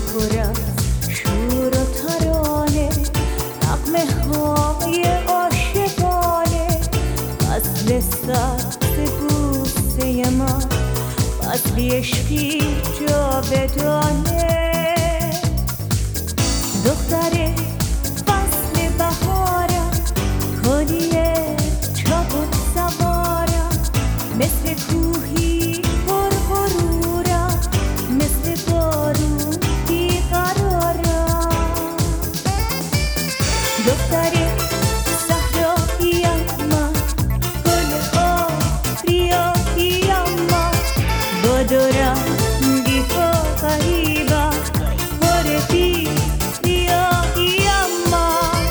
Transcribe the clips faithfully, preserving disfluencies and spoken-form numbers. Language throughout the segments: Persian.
پر از شور و ترانه، نغمه های عاشقانه، فصل سبز بوسه من، فصلی عشقی جاودانه. دختر فصل بهارم، کلیه چابک سوارم، مثل کوهی پر غرورم، مثل بارون بیقرارم. دختر صحراییم من، گل آبریاییم من، با دو رنگی ها غریبم، پر بی ریاییم من.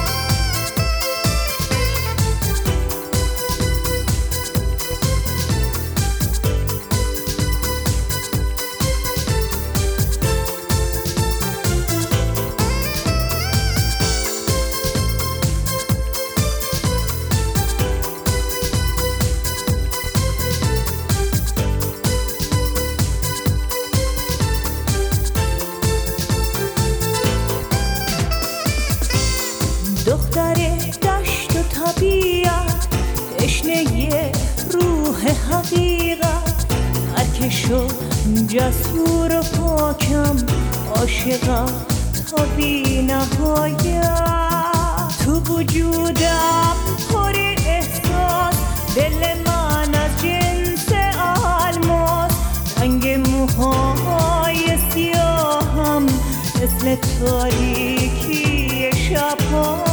دختر دشت و طبیعت، تشنه روح حقیقت، ترکش و جسور و پاکم، عاشقم تا بی نهایت. تو وجودم پر احساس، دل من از جنس الماس، رنگ موهای سیاهم مثل تاریکی شبها.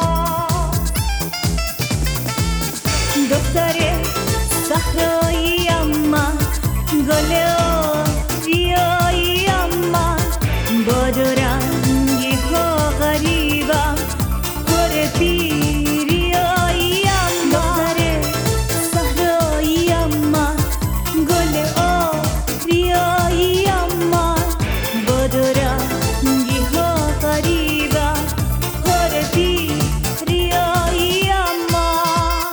دختر صحراییم من، گل آبریاییم من، با دو رنگی ها غریبم، پر بی ریاییم. دختر صحراییم من، گل آبریاییم من، با دو رنگی ها غریبم، پر بی ریاییم من.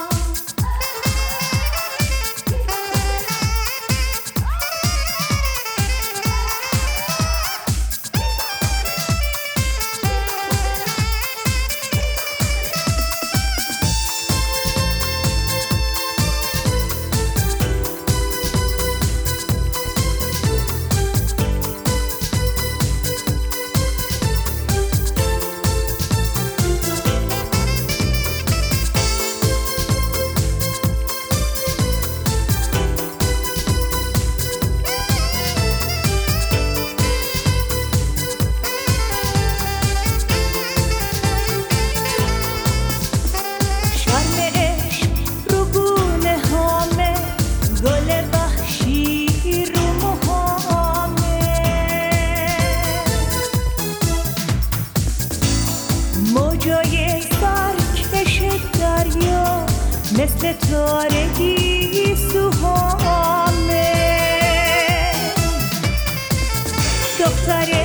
موجای سرکش دریا، مثل تارگی سوهامه. دختر